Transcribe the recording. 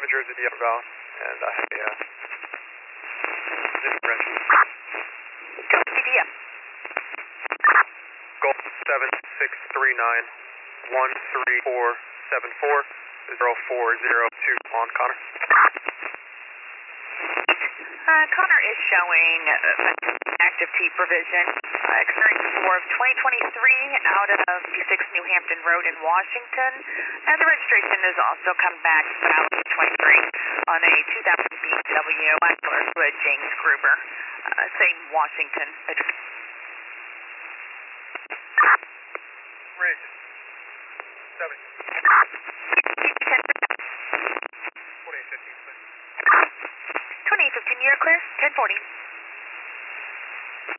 New Jersey to outbound, and I have a differential. Go CDM. Gold 7639-13474 0402 on Connor. Connor is showing active T provision, experiencing score of 2023 out of 56 New Hampton Road in Washington, and the registration has also come back about 23 on a 2000 BMW Blackler with James Gruber, same Washington. Rig 7. 2815, you're clear, 1040.